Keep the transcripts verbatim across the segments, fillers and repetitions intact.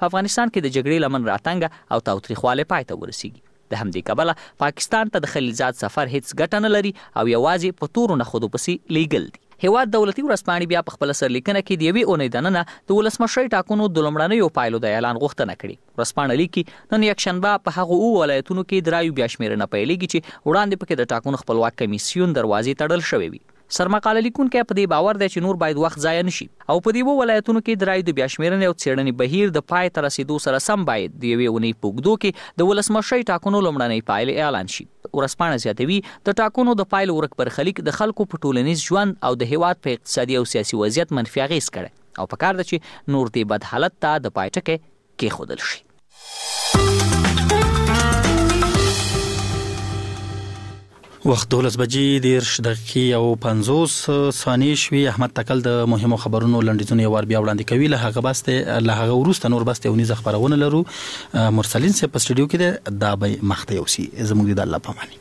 په افغانستان کې د جګړې لمن راتنګه او تاوتریخوالی پای ته ورسیږي. د همدې کبله پاکستان ته د خلیلزاد سفر هیڅ ګټه نه لري او یوازې په تورو نخودو پسې لیږل دي. هیواد دولتي ورځپاڼې بیا په خپله سرلیکنه کې د یوې اونۍ دننه د ولسمشرۍ ټاکنو د لومړنیو پایلو د اعلان غوښتنه کړې. ورځپاڼه لیکي نن یکشنبه په هغو اوو ولایتونو کې د رایو بیا شمېرنه پیلېږي چې وړاندې پکې د ټاکنو خپلواک کمیسیون دروازې تړل شوې وي. سرمقاله لیکونکی په دې باور دی چې نور باید وخت ضایع نشي او په دې اوو ولایتونو کې د رایو د بیا شمېرنې او څېړنې بهیر د پای ته رسېدو سره سم باید د یوې اونۍ په اوږدو کې د ولسمشرۍ ټاکنو لومړنۍ پایلې اعلان شي. ورځپاڼه زیاتوي د ټاکنو د پایلو ورک برخلیک د خلکو په ټولنیز ژوند او د هیواد په اقتصادي او سیاسي وضعیت منفي اغېز کړی او پکار ده چې نور دې بد حالت ته د پای ټکی کېښودل شي. وخت دولس بجې دیرش دقیقې او پنځوس ثانیې شوي. احمد تکل د مهمو خبرونو لنډیزونه یو وار بیا وړاندې کوي. له هغه بسته له هغه وروسته نور بسته ونیزه خبرونه لرو. مرسلین سه په سټډیو کې د دابې مخته یوسي زموږ د الله پاماني.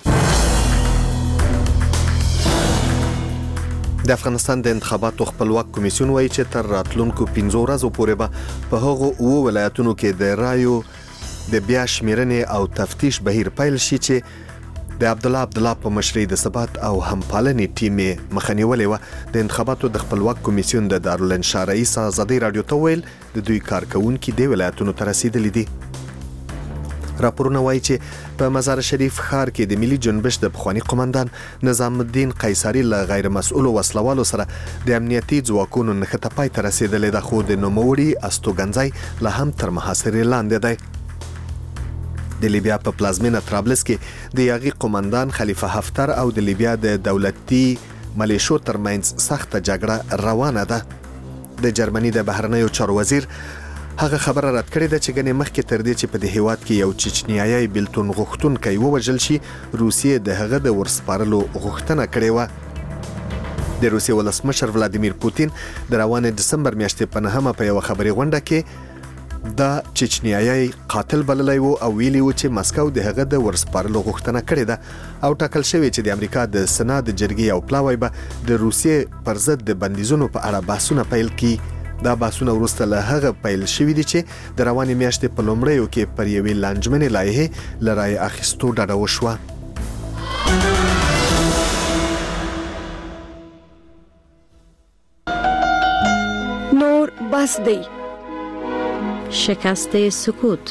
د افغانستان د انتخاباتو خپلواک کمیسیون وایي چې تر راتلونکو پنځو ورځو پورې به په هغو اوو ولایتونو کې د رایو د بیا شمېرنې او تفتیش بهیر پیل شي چې د عبدالله عبدالله په مشرۍ د ثبات او همپالنې ټیم یې مخه نیولې وه. د انتخاباتو د خپلواک کمیسیون د دارالانشا رئیس ازادۍ راډیو ته ویل د دوی کارکوونکي دې ولایتونو ته رسیدلي دي. راپورونه وایي چې په مزار شریف ښار کې د ملي جنبش د پخواني قمندان نظام الدین قیصري له غیر مسؤلو وسلوالو سره د امنیتي ځواکونو نښته پای ته رسیدلې ده، خو د نوموړي استوګنځی لا هم تر محاصرې لاندې دی. د لیبیا په پلازمینه طرابلس کې د یاغي قمندان خلیفه حفتر او د لیبیا د دولتي ملیشو ترمنځ سخته جګړه روانه ده. د جرمني د بهرنیو چارو وزیر هغه خبره رد کړې ده چې ګنې مخکې تر دې چې په دې هیواد کې یو چچنیایي بیلتون غوښتونکی ووژل شي، روسیې د هغه د ورسپارلو غوښتنه کړې وه. د روسیې ولسمشر ولادیمیر پوتین د روانې دسمبر میاشتې په نهمه په یوه خبري غونډه کې دا چچنیایي قاتل بللی وو او ویلي وو چې مسکو د هغه د ورسپارلو غوښتنه کړې ده او ټاکل شوی چې د امریکا د سنا د جرګې یو پلاوی به د روسیې پر ضد د بندیزونو په اړه بحثونه پیل کړي. دا بحثونه وروسته له هغه پیل شوي دي چې د روانې میاشتې په لومړیو کې پر یوې لانجمنې لایحې له رایې اخیستو ډډه وشوه. نور بس دی. شکست سکوت.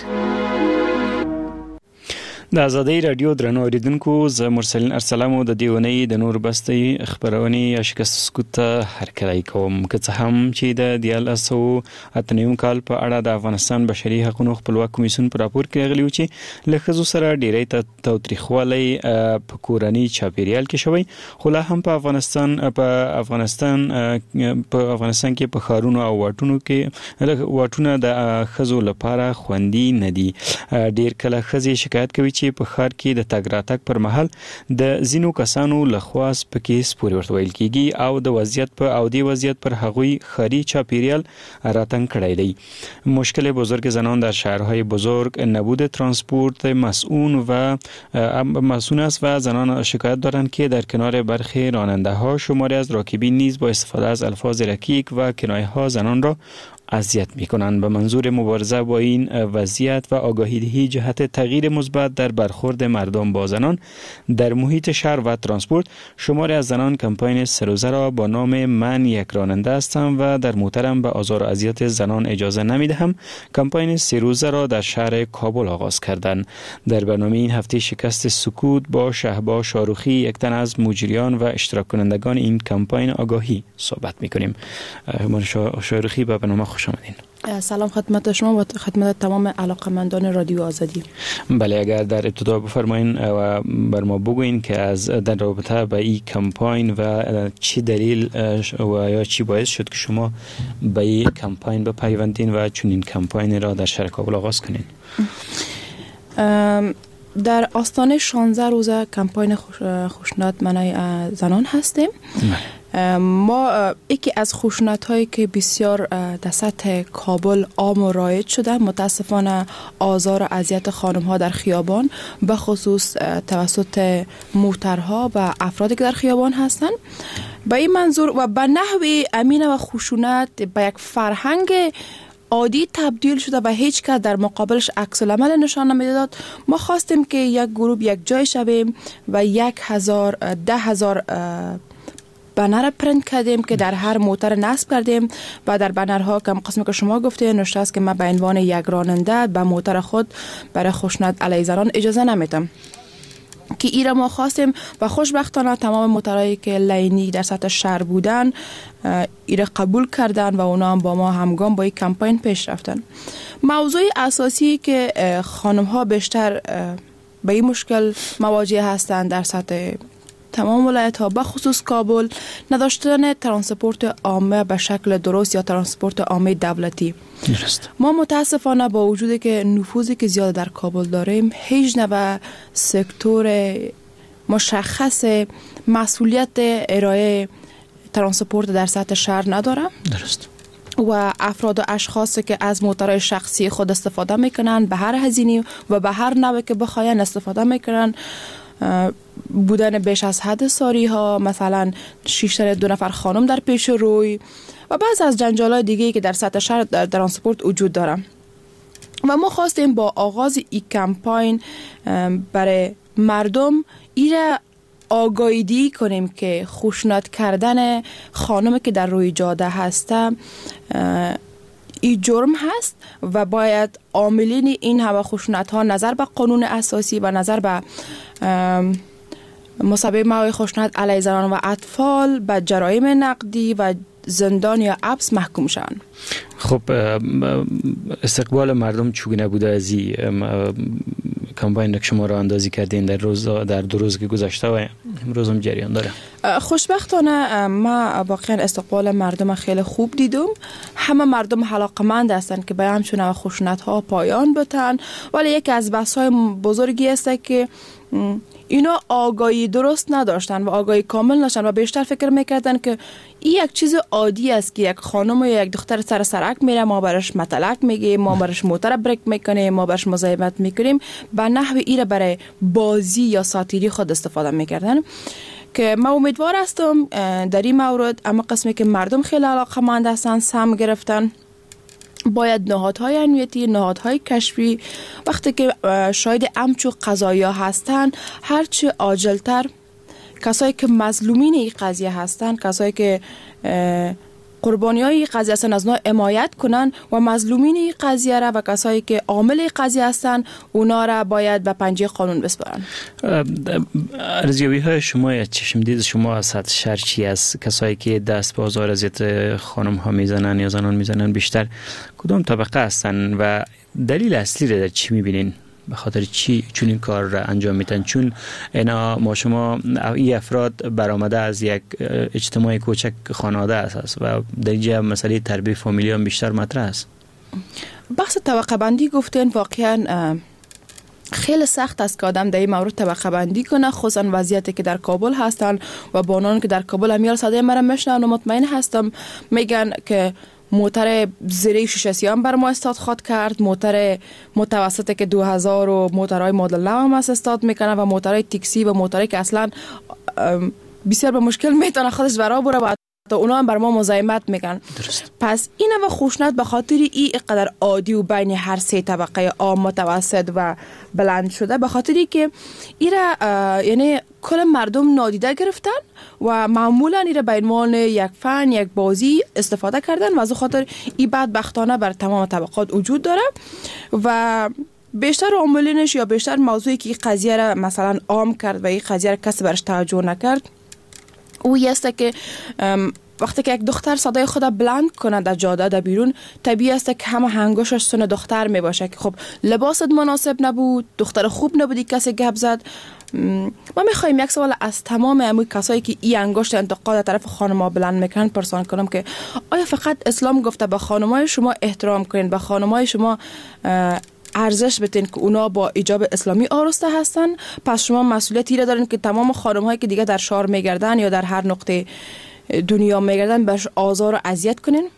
د ازادۍ رادیو درنو اوریدونکو، زه مرسلین ارسلم د دیونی د نور بستي خبرونې یا شکست سکوت ته هرکلی کوم. که څه هم چې د دیارلسو اته نیم کال په اړه د افغانستان بشري حقوقو خپلواک کمیسیون په راپور کې راغلی و چې له ښځو سره ډیری تاوتریخوالی په کورني چاپیریال کې شوی، خو لا هم په افغانستان په افغانستان په افغانستان کې په ښارونو او واټونو کې واټونه د ښځو لپاره خوندي نه دي. ډیر کله ښځې شکایت کوي چې په ښار کې د تګ راتګ پر مهال د ځینو کسانو لخوا سپکې سپورې ورته ویل کېږي او د وضعیت په او دی وضعیت پر هغوی ښاري چاپیریال راتنگ کړی دی. مشکل بزرگ زنان در شهرهای بزرگ نبود ترانسپورت مسئول و مسئول است و زنان شکایت دارند که در کنار برخی راننده ها شماری از راکبین نیز با استفاده از الفاظ رکیک و کنایه ها زنان را اذیت می‌کنند. به منظور مبارزه با این وضعیت و آگاهی دهی جهت تغییر مثبت در برخورد مردم با زنان در محیط شهر و ترانسپورت، شماری از زنان کمپین سروزه را با نام من یک راننده هستم و در محترم به آزار و اذیت زنان اجازه نمیدهم کمپین سروزه را در شهر کابل آغاز کردند. در برنامه این هفته شکست سکوت با شهبا شاروخی، یک تن از مجریان و اشتراک کنندگان این کمپین آگاهی صحبت می‌کنیم. شاروخی به برنامه خوش آمدین. سلام خدمت شما و خدمت تمام علاقمندان رادیو آزادی. بله، اگر در ابتدا بفرمایین و بر ما بگوین که از در رابطه با این کمپین و چی دلیل و یا چی باعث شد که شما به این کمپین بپیوندین و چنین کمپین را در شهر کابل آغاز کنین؟ در آستانه شانزده روزه کمپین خشونت منع زنان هستیم. ما یکی از خشونت هایی که بسیار در سطح کابل عام و رایج شده، متاسفانه آزار و اذیت خانم ها در خیابان، به خصوص توسط موترها و افرادی که در خیابان هستند. به این منظور و به نحوی امین و خشونت به یک فرهنگ عادی تبدیل شده و هیچ کس در مقابلش عکس العمل نشان نمیداد. ما خواستیم که یک گروه یک جای شویم و یک هزار ده هزار بنر پرینت کردیم که در هر موتر نصب کردیم و در بنرها کم قسمی که شما گفته نوشته است که من به عنوان یک راننده به موتر خود برای خشونت علیه زنان اجازه نمیدم، که ایره ما خواستیم و خوشبختانه تمام موترهایی که لینی در سطح شهر بودن ایره قبول کردن و اونا هم با ما همگام با این کمپین پیش رفتن. موضوع اساسی که خانم ها بیشتر به این مشکل مواجه هستند در سطح تمام ولایت ها، بخصوص کابل، نداشتن ترانسپورت عامه به شکل درست یا ترانسپورت عامه دولتی. درست. ما متاسفانه با وجودی که نفوذی که زیاد در کابل داریم، هیچ نوع سکتور مشخص مسئولیت ارائه ترانسپورت در سطح شهر نداره. درست. و افراد و اشخاصی که از موترهای شخصی خود استفاده میکنن به هر هزینه و به هر نوع که بخواین استفاده میکنن، بودن بیش از حد ساری ها، مثلا شیشتر دو نفر خانم در پیش روی و بعض از جنجال‌های دیگه‌ای که در سطح شهر در ترانسپورت وجود داره. و ما خواستیم با آغاز این کمپین برای مردم ایره آگاهی کنیم که خشونت کردن خانم که در روی جاده هسته این جرم هست و باید عاملین این همه خشونت ها نظر به قانون اساسی و نظر به مسابقه موضوع خشونت علیه زنان و اطفال به جرایم نقدی و زندان یا حبس محکوم شوند. خب استقبال مردم چگونه بوده از این کمپین که شما را اندازی کردین در روز در دو روز که گذشته و امروز هم جریان داره؟ خوشبختانه ما واقعا استقبال مردم خیلی خوب دیدم. همه مردم علاقمند هستند که به همچون خشونت ها پایان بتن، ولی یکی از بحث های بزرگی است که اینا آگاهی درست نداشتن و آگاهی کامل نشدن و بیشتر فکر میکردن که این یک چیز عادی است که یک خانم یا یک دختر سر سرک میره، ما برش مطلق میگیم، ما برش موتر بریک میکنیم، ما برش مزاحمت میکنیم، به نحو ایره برای بازی یا ساتیری خود استفاده میکردن. که ما امیدوار هستم در این مورد اما قسمی که مردم خیلی علاقه‌مند هستن سهم گرفتن، باید نهادهای امنیتی، نهادهای کشفی وقتی که شاید امچو قضایا هستن هرچی عاجلتر کسایی که مظلومین این قضیه هستن، کسایی که قربانی های این قضیه هستن از اونا حمایت کنن و مظلومین این قضیه را و کسایی که عامل این قضیه هستن اونا را باید به پنجه قانون بسپارن. ارزیابی های شما یا چشمدید شما از سطح شهر چی است؟ کسایی که دست به آزار اذیت خانم ها میزنن یا زنان میزنن بیشتر کدام طبقه هستن و دلیل اصلی را در چی میبینین؟ به خاطر چی چون این کار را انجام میدن؟ چون اینا ما شما این افراد برآمده از یک اجتماع کوچک خانواده است و در اینجا مسئله تربیت فامیلی هم بیشتر مطرح است. بحث طبقه بندی گفتین واقعا خیلی سخت است که آدم در این مورد طبقه بندی کنه، خصوصا وضعیتی که در کابل هستن و بانان که در کابل همیار صدای مرا میشنن و مطمئن هستم میگن که موتر زیر شیشه سیام بر ما استاد خواد کرد، موتر متوسطه که دو هزار و موترهای مدل نو هم استاد میکنه و موترهای تاکسی و موترهایی که اصلا بسیار به مشکل میتونه خودش برا بره و اونا هم بر ما مزاحمت میگن. درست. پس این و خشونت به خاطر این قدر عادی و بین هر سه طبقه عام، متوسط و بلند شده، به خاطری که ایره یعنی کل مردم نادیده گرفتن و معمولا ایره به عنوان یک فن، یک بازی استفاده کردن و از خاطر این بدبختانه بر تمام طبقات وجود داره و بیشتر عاملینش یا بیشتر موضوعی که این قضیه را مثلا عام کرد و این قضیه را کسی برش توجه نکرد او است که وقتی که یک دختر صدای خود بلند کنه در جاده در بیرون، طبیعی است که همه هنگوشش سن دختر می باشه که خب لباست مناسب نبود، دختر خوب نبودی، کسی گپ زد. ما میخوایم یک سوال از تمام همون کسایی که این انگشت انتقاد طرف خانم‌ها بلند میکنن پرسان کنم که آیا فقط اسلام گفته به خانم‌های شما احترام کنین، به خانم‌های شما ارزش بتین که اونا با ایجاب اسلامی آراسته هستن، پس شما مسئولیتی را دارین که تمام خانم‌هایی که دیگه در شهر میگردن یا در هر نقطه دنیا میگردن بهش آزار و اذیت کنین؟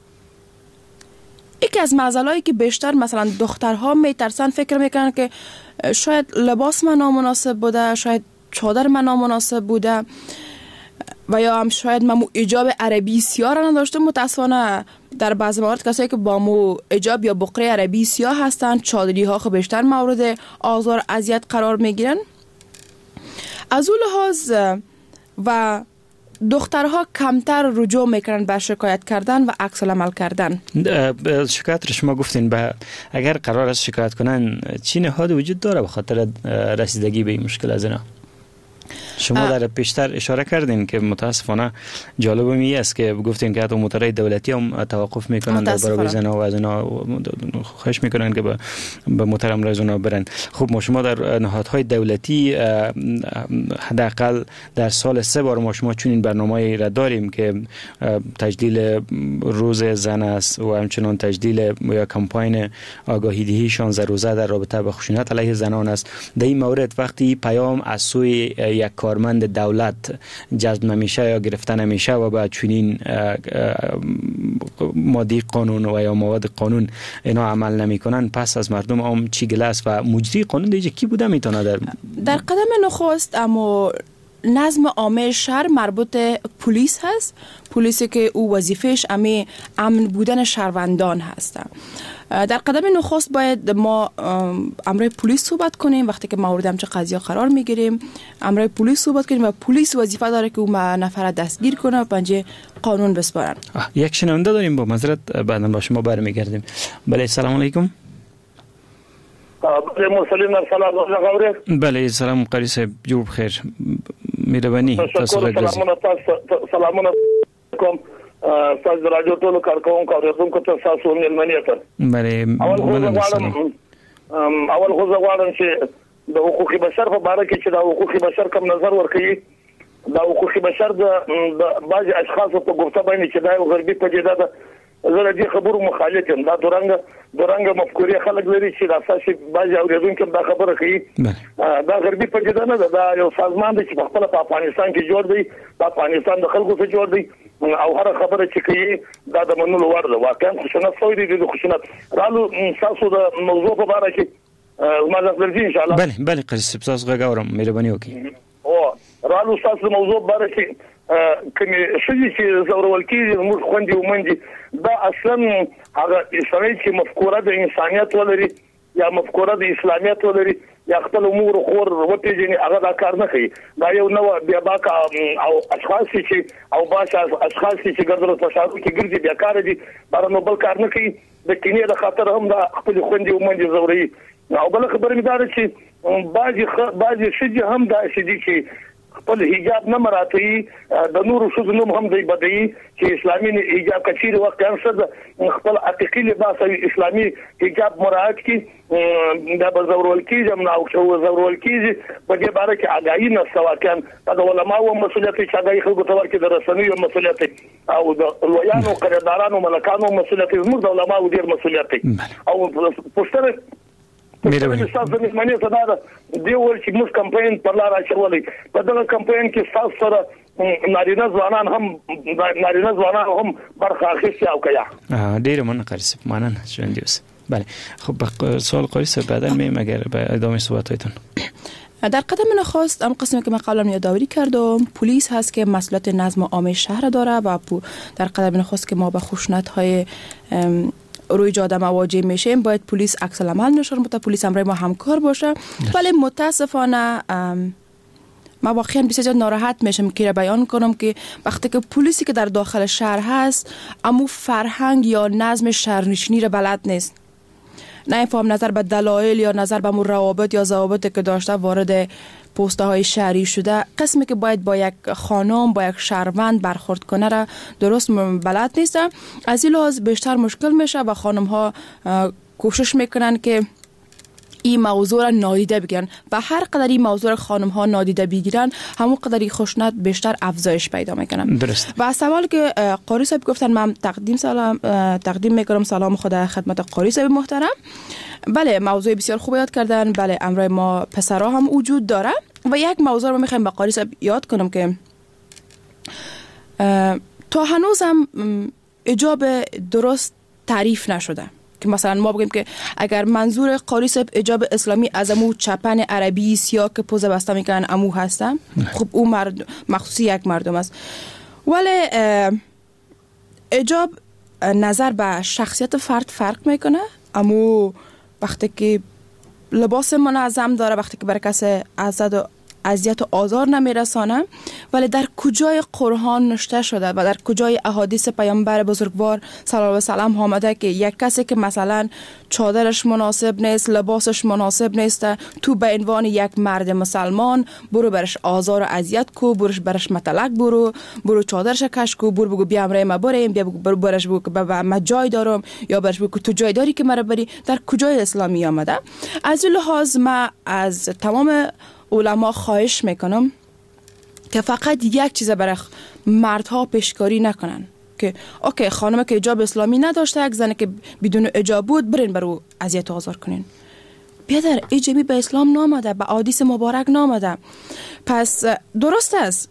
یکی از معضلایی که بیشتر مثلا دخترها میترسن فکر میکنن که شاید لباس من نامناسب بوده، شاید چادر من نامناسب بوده. و یا هم شاید ما مو حجاب عربی سیاه را نداشتم. متاسفانه در بعض موارد کسایی که با مو حجاب یا بقره عربی سیاه هستند چادری ها خب بیشتر مورد آزار اذیت قرار میگیرن. از اون لحاظ و دخترها کمتر رجوع میکنن به شکایت کردن و عکس العمل کردن. شکایت رو شما گفتین به اگر قرار است شکایت کنن چی نهاد وجود داره به خاطر رسیدگی به این مشکل از اینا؟ شما در پیشتر اشاره کردین که متاسفانه جالب می است که گفتین که حتی موتورهای دولتی هم توقف میکنن در برابر زنا و از اینا خواهش میکنن که به به موتر امروز اونا برن. خب ما شما در نهادهای دولتی حداقل در سال سه بار ما شما چنین برنامه‌ای را داریم که تجلیل روز زن است و همچنین تجلیل یا کمپاین آگاهی دهی شانزده روزه در رابطه با خشونت علیه زنان است. در این مورد وقتی پیام از سوی یک کارمند دولت جذب نمیشه یا گرفته نمیشه و با چنین ماده قانون و یا مواد قانون اینا عمل نمیکنن، پس از مردم هم چی گله است و مجری قانون دیگه کی بوده میتونه در در قدم نخست اما نظم عامه شهر مربوط پلیس هست. پلیسی که او وظیفهش امی امن بودن شهروندان هست. در قدم نخست باید ما امر پلیس صحبت کنیم. وقتی که مورد همچه قضیه قرار میگیریم امر پلیس صحبت کنیم و پلیس وظیفه داره که او نفر دستگیر کنه و پنجه قانون بسپارن. یک شنونده داریم با معذرت بعدا با شما برمیگردیم. بله سلام علیکم. بله مرسلین سلام علیکم. بله سلام قاری صاحب جوړ بخیر. مهرباني تاسو غږ سلامونه کوم تاسو د راډیو ټولو کارکونکو او اوریدونکو ته تاسو ملمنه ته. بله اول خو زه غواړم چې د حقوقي بشر په اړه کې چې د حقوقي بشر کوم نظر ورکړي د حقوقي بشر د بعض اشخاص په ګفته باندې چې دا غربي پدیده ده. زه د دې خبرو مخالف یم. دا دورنګ دورنګ مفکورې خلک لري چې د اساسي بعض اوریدونکو دا خبره کوي. دا غربي پدیده نه ده. دا یو سازمان دی چې په خپل په افغانستان کې جوړ دی. د افغانستان د خلکو څخه جوړ دی او هر خبره چې کوي دا د منلو وړ ده. واقعا خشونت سوی دی د خشونت رالو تاسو د موضوع په اړه کې ما زغلرځي ان شاء الله. بله بله قاری صاحب تاسو غږ اورم مهرباني وکړئ. او رالو تاسو موضوع په اړه کې کمی شې چې زورول کېږي موږ خوندې ومنځي دا اصلا هغه اسلامي چې مفکوره د انسانيت ولري یا مفکوره د اسلامیت ولري یا خپل امور خور وپیژني هغه دا کار نه کوي. دا یو نو بیا باک او اشخاص چې او باش اشخاص چې ګرځول په شارو کې ګرځي بیا کار دي بار نو بل کار نه کوي. د کینې د خاطر هم دا خپل خوندې ومنځي زوري. او بل خبره مې دا چې بعضي بعضي شې هم دا شې چې خپل حجاب نه مراتي د نورو شذ نوم هم دی بدی چې اسلامي حجاب کچیر وخت انسد خپل عتیقي لباس اسلامي حجاب مراعات کی دا بزورول کیږي نو او شو زورول کیږي په دې باره کې اگاهی نه سواکان د علماء او مسؤلیت چې اگاهی خلکو ته ورکړي د رسنیو مسؤلیت او د لویانو قراردادانو ملکانو مسؤلیت زموږ د علماء او ډیر مسؤلیت او پوسټر مېرمنې تاسو د معنی څه دا دی ول چې موږ کمپاین پر لار اچولې په دغه کمپاین کې تاسو سره نارینه ځوانان هم نارینه ځوانان هم برخه اخیستي او کیا ډیر مننه قاری صاحب مننه ژوند اوسه. بله خب سوال قاری صاحب بعدا میام اگر به ادامه صحبتاتون. در قدم نخست ام قسمی که من قبلا یادآوری کردم پلیس هست که مسئولیت نظم عام شهر داره و در قدم نخست که ما به خشونت های روی جاده مواجه میشیم باید پلیس عکس العمل نشون بده. پلیس همراه ما همکار باشه. ولی متاسفانه ما واقعا بسیار ناراحت میشم که بیان کنم که وقتی که پلیسی که در داخل شهر هست امو فرهنگ یا نظم شهرنشینی را بلد نیست، نه فهم نظر به دلایل یا نظر به روابط یا ضوابطی که داشته وارد پسته های شهری شده، قسمی که باید با یک خانم با یک شهروند برخورد کنه را درست بلد نیست. از این لحاظ بیشتر مشکل میشه و خانم ها کوشش میکنن که این موضوع را نادیده بگیرن و هر قدر این موضوع را خانم ها نادیده بگیرن همون قدر خشونت بیشتر افزایش پیدا میکنن. درست. و سوال که قاری صاحب گفتن من تقدیم سلام تقدیم میکنم سلام خدا خدمت قاری صاحب محترم. بله موضوع بسیار خوب یاد کردن. بله امروز ما پسرها هم وجود داره و یک موضوع رو میخوایم با قاری صاحب یاد کنم که تا هنوز هم حجاب درست تعریف نشده. که مثلا ما بگیم که اگر منظور قاری صاحب حجاب اسلامی از امو چپن عربی سیاه که پوزه بسته میکنن امو هستم، خب او مرد مخصوصی یک مردم است. ولی حجاب نظر به شخصیت فرد فرق میکنه. امو وقتی که لباس منظم داره، وقتی که برای کسی اذیت و اذیت و آزار نمیرسانه، ولی در کجای قرآن نوشته شده و در کجای احادیث پیامبر بزرگوار صلی الله علیه و سلم آمده که یک کسی که مثلا چادرش مناسب نیست، لباسش مناسب نیست، تو به عنوان یک مرد مسلمان برو برش آزار و اذیت کو، برش برش متلک برو، برو چادرش کش کو، برو بگو بیا امرای ما بریم، بیا برو برش بگو که من جای دارم، یا برش بگو تو جای داری که مرا بری. در کجای اسلامی آمده؟ از این لحاظ ما از تمام علما خواهش میکنم که فقط یک چیز برای مردها پیشکاری نکنن که اوکی خانم که حجاب اسلامی نداشته، یک زنه که بدون حجاب بود برین برو اذیت و آزار کنین. بیادر حجابی به اسلام نامده، به احادیث مبارک نامده. پس درست است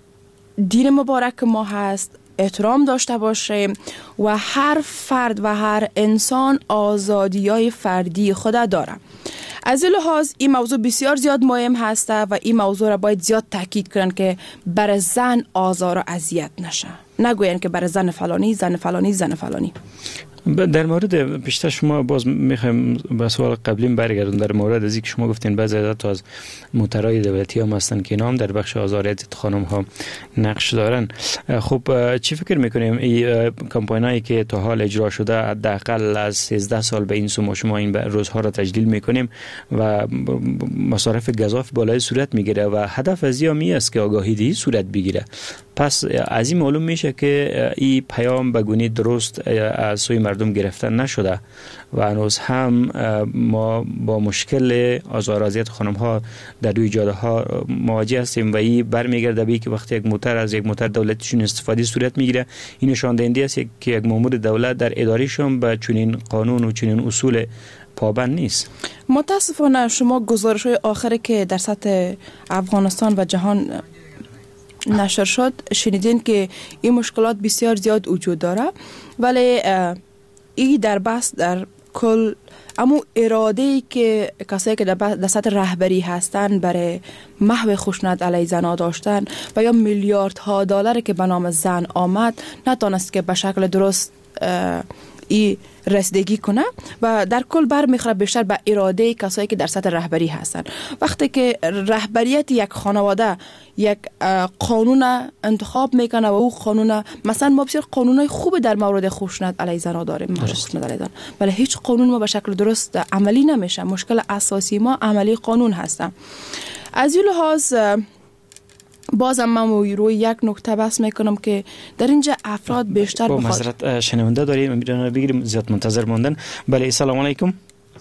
دین مبارک ما هست، احترام داشته باشه و هر فرد و هر انسان آزادی‌های فردی خود داره. از این لحاظ این موضوع بسیار زیاد مهم هسته و این موضوع را باید زیاد تاکید کنن که برای زن آزار و اذیت نشه، نگوین که برای زن فلانی زن فلانی زن فلانی. در مورد پیشتر شما باز میخوایم به سوال قبلیم برگردون، در مورد از اینکه شما گفتین بعضی از از موترهای دولتی هم هستن که نام در بخش آزاریت خانم ها نقش دارن. خب چی فکر میکنیم این کمپاینایی که تا حال اجرا شده حداقل از سیزده سال به این سو ما شما این روزها را تجلیل میکنیم و مصارف گزاف بالای صورت میگیره و هدف از این است که آگاهی دهی صورت بگیره. پس از این معلوم میشه که این پیام به گونه درست از سوی مردم گرفته نشده و هنوز هم ما با مشکل آزار و اذیت خانم ها در روی جاده ها مواجه هستیم و این برمیگرده به که وقتی یک موتر از یک موتر دولتیشون استفاده صورت میگیره، این نشان دهنده است که یک مأمور دولت در اداریشون به چنین قانون و چنین اصول پابند نیست. متاسفانه شما گزارش های آخری که در سطح افغانستان و جهان نشر شد شنیدین که این مشکلات بسیار زیاد وجود داره، ولی این در بس در کل اما اراده‌ای که کسایی که در سطح رهبری هستن برای محو خشونت علیه زنها داشتن و یا میلیاردها دلار که به نام زن آمد نتونست که به شکل درست ای رسیدگی کنه و در کل بر میخوره بیشتر به اراده کسایی که در سطح رهبری هستن. وقتی که رهبریت یک خانواده یک قانون انتخاب میکنه و او قانون، مثلا ما بسیار قانونای خوب در مورد خشونت علیه زنان داریم، خشونت علیه زن، ولی هیچ قانون ما به شکل درست عملی نمیشه. مشکل اساسی ما عملی قانون هستن. از این لحاظ بازم من روی یک نکته بحث میکنم که در اینجا افراد بیشتر با معذرت شنونده داریم میرن بگیریم زیاد منتظر ماندن. بله سلام علیکم.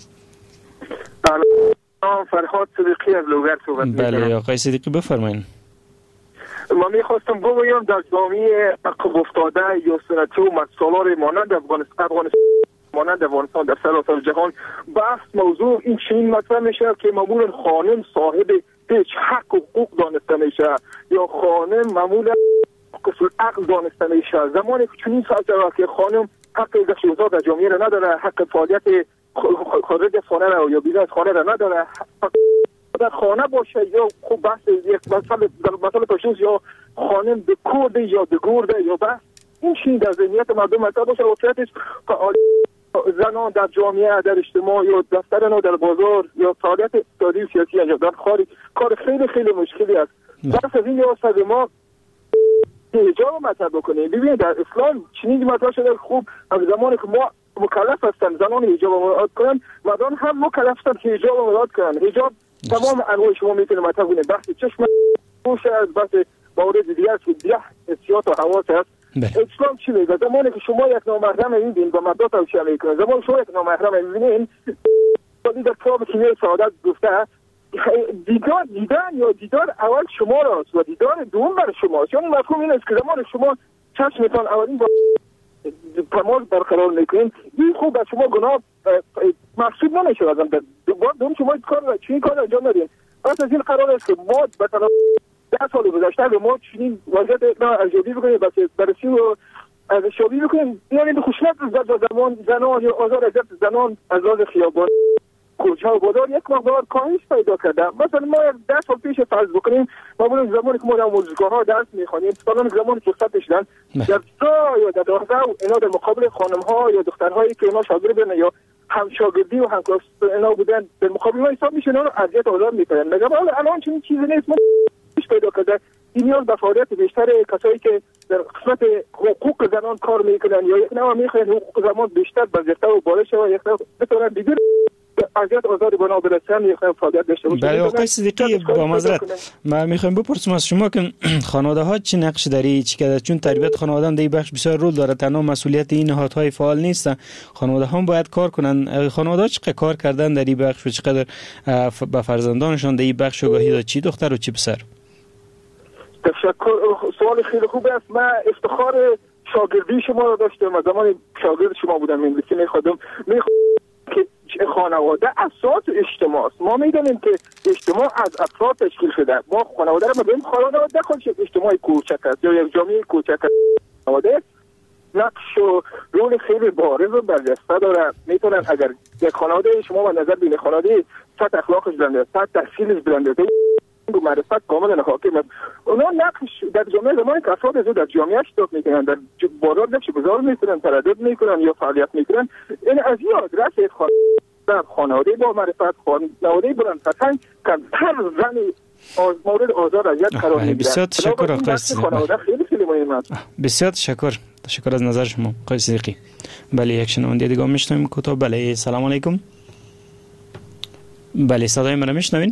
سلام، فرهاد صدیقی از لوگر صحبت میکنم. بله آقای صدیقی بفرمایید. ما میخواستم بگویم در جامعه عقب افتاده یا سنتی و مسالار مانند افغانستان مانند افغانستان در سراسر جهان بحث موضوع این چنین مطرح میشه که معمولا خانم صاحب هیچ حق و حقوق دانسته میشه یا خانم معمولا کسر عقل دانسته میشه. زمانی که چنین سازه که خانم حق دخل در جامعه را نداره، حق فعالیت خارج خانه را یا بیرون از خانه را نداره، در خانه باشه یا خوب بحث یک مثلا مثلا پشوز یا خانم به کورده یا به گورده یا بحث این چیز در ذهنیت مردم مطرح باشه و فعالیتش زنان در جامعه در اجتماع یا دفتران در بازار یا فعالیت اقتصادی و سیاسی انجام دادن خارج کار خیلی خیلی مشکلی است. بس از این لحاظ ما حجاب مطرح بکنیم. ببینید در اسلام چنین مطرح شده خوب از زمانی که ما مکلف هستن زنان حجاب مراعات کنن، مردان هم مکلف هستن که حجاب مراعات کنن. حجاب تمام انواع شما میتونه مطرح کنید، بحث چشم پوش است، بحث موارد دیگر است که دیگه حسیات و حواس است. اسلام چی میگه؟ زمانی که شما یک نامحرم میبینید و مردم توصیه میکنه، زمانی شما یک نامحرم میبینید ولی در کتاب کیمیای سعادت گفته دیدار دیدن یا دیدار اول شما راست و دیدار دوم برای شماست. یعنی مفهوم این است که زمانی شما چشمتان اولین با تماس برقرار میکنید این خوب از شما گناه محسوب نمیشه. ازم دوم شما کار چی کار انجام ندین. پس از این قرار است که ما به ده سال گذشته به ما چنین وضعیت ارزیابی بکنیم، بس بررسی و از شابی میکنیم. یعنی به خشونت ضد زمان زنان یا آزار اذیت زنان از لحاظ خیابان کوچه و بازار یک مقدار کاهش پیدا کرده. مثلا ما ده سال پیش فرض بکنیم ما بودیم زمانی که ما در موزیک‌ها ها درس می‌خوانیم سالان زمانی فرصت شدن در جا یا در دارزه و اینا در مقابل خانم‌ها یا دخترهایی که اینا شاگرد بودن یا هم شاگردی و هم کلاس اینا بودن در مقابل ما حساب میشن و اذیت آزار می‌کنن. میگم حالا الان چنین چیزی نیست. ما پیدا کرده این نیاز به فعالیت بیشتر کسایی که در قسمت حقوق زنان کار میکنن یا یک نوع میخواین حقوق زنان بیشتر بازیافته و بالا شود یک نوع بتونن دیگر اذیت آزار بنا برسن یک نوع فعالیت داشته باشن. بله آقای صدیقی با معذرت ما میخوایم بپرسیم از شما که خانواده ها چه نقش داری چی کرده چون تربیت خانواده هم در بخش بسیار رول داره تنها مسئولیت این نهادهای فعال نیست خانواده هم باید کار کنن. خانواده ها چقدر کار کردن در این بخش و چقدر به فرزندانشان در این بخش آگاهی داد چی دختر و چی پسر؟ تشکر. سوال خیلی خوب است. من افتخار شاگردی شما رو داشتم از زمان شاگرد شما بودم انگلیسی میخوادم میخوادم که خانواده اساس اجتماع است. ما میدونیم که اجتماع از افراد تشکیل شده. ما خانواده رو ببینیم خانواده خودش اجتماع کوچک است یا یک جامعه کوچک است. خانواده نقش و رول خیلی بارز و برجسته داره. میتونن اگر یک خانواده شما و نظر بین خانواده سطح اخلاقش بلنده سطح تحصیلش بلنده و معرفت کاملا حاکم است. اونا نقش در جامعه زمانی که افراد از در جامعه اشتراک میکنن در بازار نقش گذار میکنن تردد میکنن یا فعالیت میکنن این از این آدرس خانواده با معرفت خانواده بلند فرهنگ کمتر زن مورد آزار اذیت قرار میگیرن. بسیار تشکر آقای خانواده خیلی خیلی مهم است. بسیار تشکر تشکر از نظر شما آقای صدیقی. بله یک شنونده دیگه میشنویم کوتاه. بله سلام علیکم. بله صدای من میشنوین؟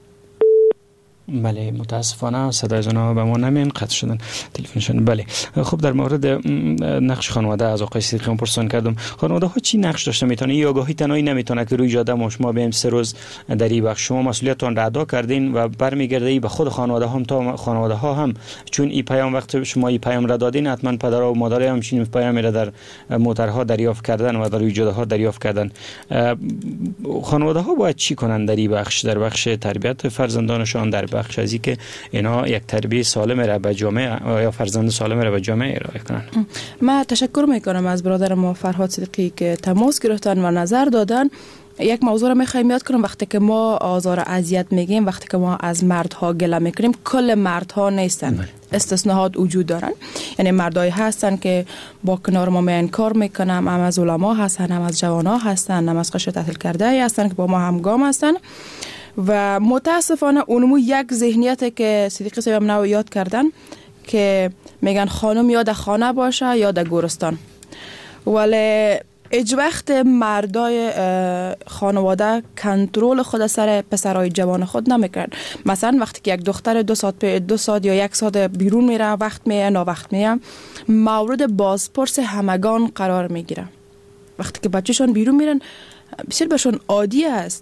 بله متاسفانه صدای زنا به ما نمیان قطع شدن تلفنشون. بله خب در مورد نقش خانواده از آقای صدیقی پرسان کردم خانواده ها چی نقش داشته میتونه یا آگاهی تنهایی نمیتونه که روی جاده ما شما بیم سه روز در این بخش شما مسئولیتتون را ادا کردین و برمیگرده به خود خانواده هم تا خانواده ها هم چون این پیام وقت شما این پیام را دادین حتما پدر و مادر هم چین پیام را در موترها دریافت کردن و در روی جاده ها دریافت کردن. خانواده ها باید چی کنن در این بخش در بخش تربیت فرزندانشان در بخش ازی که اینا یک تربیت سالم را به جامعه یا فرزند سالم را به جامعه ارائه کنن؟ من تشکر میکنم از برادر ما فرهاد صدیقی که تماس گرفتن و نظر دادن. یک موضوع را میخوایم یاد کنم وقتی که ما آزار اذیت میگیم وقتی که ما از مردها گله میکنیم کل مردها نیستن استثناءات وجود دارن. یعنی مردای هستن که با کنار ما میان کار میکنن هم از علما هستن هم از جوانا هستن هم از قشر تحصیل کرده هستن که با ما همگام هستن و متاسفانه اونمو یک ذهنیت که صدیقی صاحب نو یاد کردن که میگن خانم یا در خانه باشه یا در گورستان ولی اج وقت مردای خانواده کنترل خود سر پسرای جوان خود نمیکرد. مثلا وقتی که یک دختر دو ساعت دو ساعت یا یک ساعت بیرون میره وقت میه نا وقت میه مورد بازپرس همگان قرار میگیره. وقتی که بچه‌شون بیرون میرن بسیار بهشون عادی است.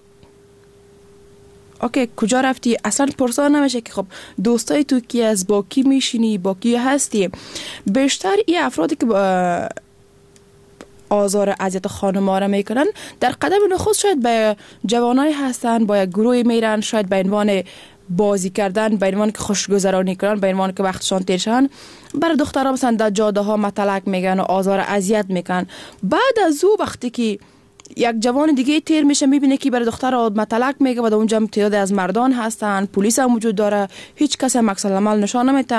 اوکی کجا رفتی اصلا پرسان نمیشه که خب دوستای تو کی از با کی میشینی با کی هستی. بیشتر این افرادی که آزار اذیت خانم‌ها را میکنن در قدم نخست شاید به جوانای هستن با یک گروه میرن شاید به عنوان بازی کردن به عنوان که خوشگذرانی کردن به عنوان که وقتشان تیر شن برای دخترها مثلا در جاده ها متلک میگن و آزار اذیت میکنن. بعد از او وقتی که یک جوان دیگه تیر میشه میبینه که برای دختر متلک میگه و در اونجا تعداد از مردان هستن پلیس هم وجود داره هیچ کس هم عکس العمل نشان نمیده.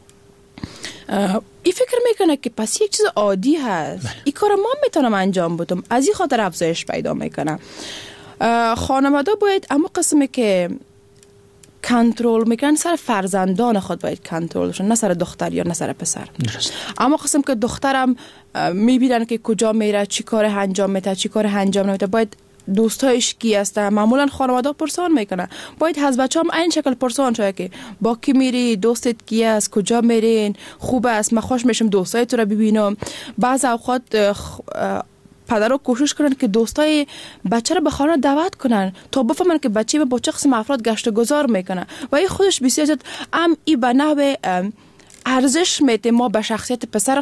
این فکر میکنه که پس یک چیز عادی هست این کار ما میتونم انجام بدم از این خاطر افزایش پیدا میکنه. خانواده باید اما قسمی که کنترل میکنن سر فرزندان خود باید کنترل شن نه سر دختر یا نه سر پسر. اما قسم که دخترم میبینن که کجا میره چی کار انجام میده چی کار انجام نمیده باید دوستایش کی هستن معمولا خانواده پرسان میکنن باید از بچه‌ام این شکل پرسان شوه که با کی میری دوستت کی است کجا میرین خوب است من خوش میشم دوستای تو رو ببینم. بعض اوقات پدرها کوشش کنن که دوستای بچه رو به خانه دعوت کنن تا بفهمن که بچه با چه قسم افراد گشت و گذار میکنه و این خودش بسیار ام ای به نحو ارزش میده ما به شخصیت پسر خود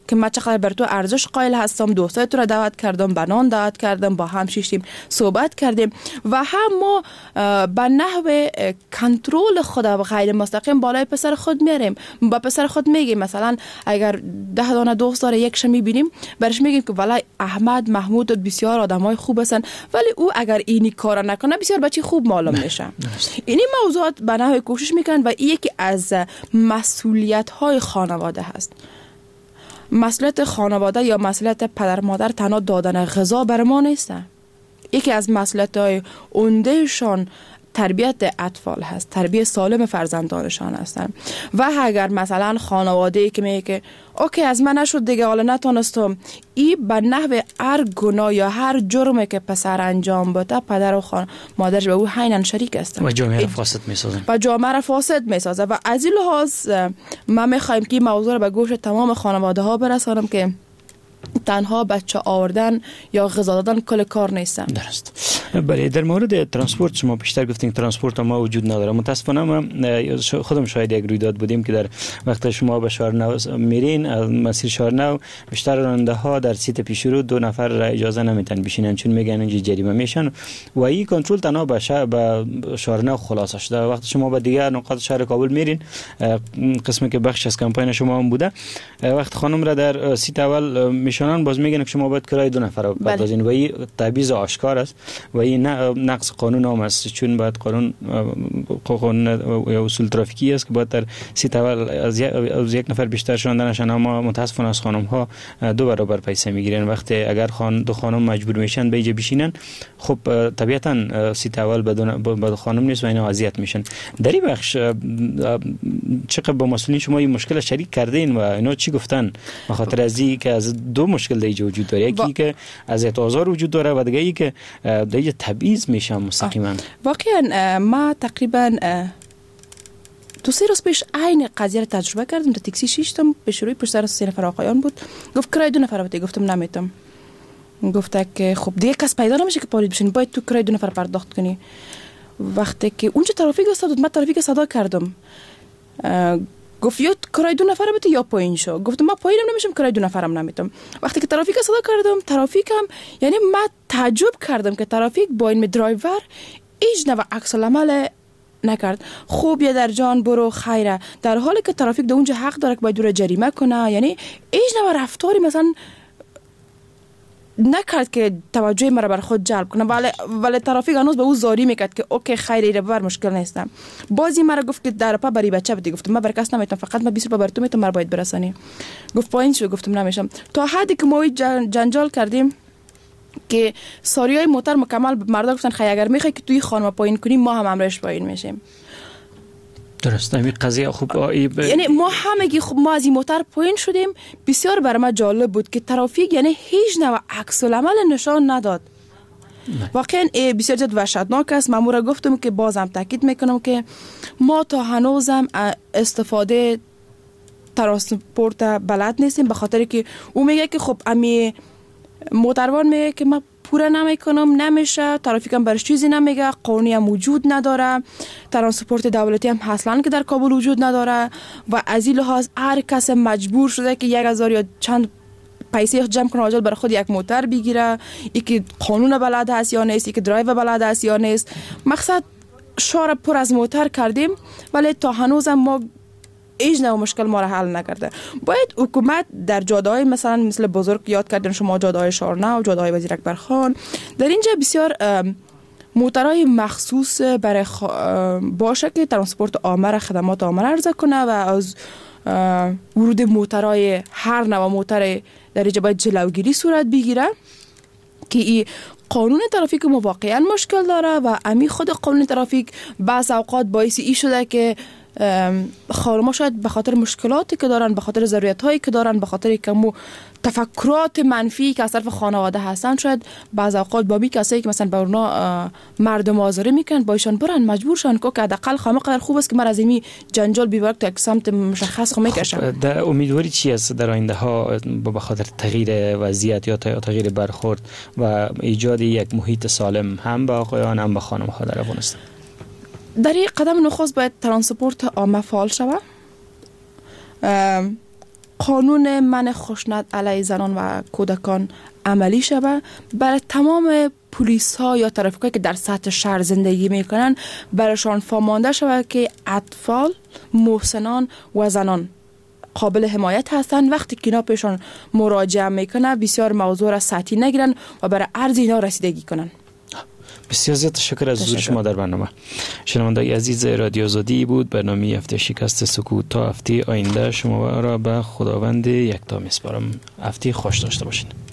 که من چقدر بر تو ارزش قائل هستم. دوستای تو را دعوت کردم، به نان دعوت کردم، با هم شیشتیم صحبت کردیم و هم ما به نحو کنترل خود و غیر مستقیم بالای پسر خود میاریم. با پسر خود میگیم مثلا اگر ده دانه دوست داره یک شمی بینیم برش میگیم که ولی احمد محمود بسیار آدمای خوب هستن، ولی او اگر اینی کارا نکنه بسیار بچه خوب معلوم میشه. اینی موضوعات به نحو کوشش میکنن و این یکی از مسئولیت های خانواده هست. مسئولیت خانواده یا مسئولیت پدر مادر تنها دادن غذا بر ما نیست. یکی از مسئولیت های عمدهشان تربیت اطفال هست، تربیت سالم فرزندانشان هستن. و اگر مثلا خانواده که میگه که اوکی از من نشد دیگه حالا نتونستم، این به نحو هر گناه یا هر جرمی که پسر انجام بده پدر و خان مادرش به او عیناً شریک هستن و جامعه را فاسد میسازن و جامعه را فاسد میسازه. و از این لحاظ ما میخوایم که این موضوع را به گوش تمام خانواده ها برسانم که تنها بچه آوردن یا غذا دادن کل کار نیستن. درست. بله، در مورد ترانسپورت شما بیشتر گفتین ترانسپورت ما وجود نداره. متاسفانه ما خودم شاهد یک رویداد بودیم که در وقت شما به شهرنو میرین، مسیر شهرنو بیشتر راننده ها در سیت پیش رو دو نفر را اجازه نمیتن بشینن چون میگن اینجا جریمه میشن و این کنترل تنها به شهر به شهرنو خلاص شده. وقت شما به دیگر نقاط شهر کابل میرین، قسمی که بخش از کمپاین شما هم بوده، وقت خانم را در سیت اول میشونن باز میگن که شما باید کرایه دو نفر رو بپردازین و این تبعیض آشکار است و این نقض قانون هم است، چون باید قانون قانون یا اصول ترافیکی است که باید در سیت اول از, از یک نفر بیشتر شونده نشن. اما متاسفانه از خانم ها دو برابر پیسه میگیرن. وقتی اگر خان دو خانم مجبور میشن به اینجا بشینن، خب طبیعتا سیت اول بدون با خانم نیست و اینا اذیت میشن. در این بخش چقدر با مسئولین شما این مشکل شریک کردین و اینا چی گفتن؟ به خاطر از این که از دو مشکل دیگه وجود داره، یکی با... که اذیت و آزار وجود داره و دیگه ای که دیگه تبعیض میشه مستقیما. واقعا ما تقریبا دو سه روز پیش عین قضیه رو تجربه کردم. در تاکسی شیشتم، به شروع پشت سر سه نفر آقایان بود، گفت کرایه دو نفر بده. گفتم نمیتونم. گفت که خب دیگه کس پیدا نمیشه که پالید بشین، باید تو کرایه دو نفر پرداخت کنی. وقتی که اونجا ترافیک استاد، من ترافیک صدا کردم، گفت یا کرایه دو نفر بده یا پایین شو. گفتم من پایینم نمیشم، کرایه دو نفرم نمیتونم. وقتی که ترافیک صدا کردم، ترافیکم یعنی من تعجب کردم که ترافیک با این درایور هیچ نوع عکس العمل نکرد. خوب یا در جان برو خیره، در حالی که ترافیک در اونجا حق داره که باید دور جریمه کنه. یعنی هیچ نوع رفتاری مثلا نکرد که توجه مرا بر خود جلب کنه، ولی ولی ترافیک هنوز به او زاری میکرد که اوکی خیره ایره ببر، مشکل نیستم. بازی مرا گفت که در پا بری بچه بده. گفتم من بر کس نمیتونم، فقط من بیست روپیه بر تو میتونم، مرا باید برسانی. گفت پایین شو. گفتم نمیشم. تا حدی که ما جن جنجال کردیم که ساریای موتر مکمل مردا گفتن خیلی اگر میخوای که توی خانم پایین کنیم ما هم امرش پایین میشیم. درست. این قضیه خوب ب... یعنی ما همگی خب ما از این موتر پایین شدیم. بسیار برای ما جالب بود که ترافیک یعنی هیچ نوع عکس العمل نشان نداد. واقعا بسیار زیاد وحشتناک است. من را گفتم که بازم تاکید میکنم که ما تا هنوزم استفاده ترانسپورت بلد نیستیم، به خاطر که او میگه که خب امی موتروان میگه که ما پوره نمیکنم، نمیشه، ترافیکم برش چیزی نمیگه، قانونی هم وجود نداره، ترانسپورت دولتی هم اصلا که در کابل وجود نداره و از این لحاظ هر کس مجبور شده که یک هزار یا چند پیسه جمع کنه آجال برای خود یک موتر بگیره. ای که قانون بلد هست یا نیست، ای که درایو بلد هست یا نیست. مقصد شهر پر از موتر کردیم ولی تا هنوزم ما هیچ نوع مشکل ما را حل نکرده. باید حکومت در جاده‌های مثلا مثل بزرگ یاد کردن شما، جاده‌های شهرنو، جاده‌های وزیر اکبرخان، در اینجا بسیار موترهای مخصوص برای خ... باشه که ترانسپورت عامه را، خدمات عامه را عرضه کنه و از ورود موترهای هر نوع موتر در اینجا باید جلوگیری صورت بگیره که این قانون ترافیک ما واقعا مشکل داره و امی خود قانون ترافیک بعض اوقات باعث ای شده که خانم‌ها شاید به خاطر مشکلاتی که دارن، به خاطر ضرورت‌هایی که دارن، به خاطر کمو تفکرات منفی که از طرف خانواده هستن، شاید بعض اوقات با می کسایی که مثلا به اونا مردم آزاری میکنن با ایشان برن مجبور شن که حداقل خانم قدر خوب است که من از این جنجال بیوارد تا یک سمت مشخص خو میکشم. در امیدواری چی است در آینده ها به خاطر تغییر وضعیت یا تغییر برخورد و ایجاد یک محیط سالم هم به آقایان هم به خانم ها در افغانستان؟ در این قدم نخست باید ترانسپورت عامه فعال شود. قانون منع خشونت علیه زنان و کودکان عملی شود، برای تمام پلیس ها یا ترافیکایی که در سطح شهر زندگی میکنن برایشان فامانده شود که اطفال، محسنان و زنان قابل حمایت هستند. وقتی که اینا پیشان مراجعه میکنه بسیار موضوع را سطحی نگیرن و برای عرض اینا رسیدگی کنن. بسیار زیاد تشکر از حضور شما در برنامه. شنوندگان عزیز رادیو آزادی بود برنامه هفته شکست سکوت. تا هفته آینده شما را به خداوند یکتا میسپارم. هفته خوش داشته باشین.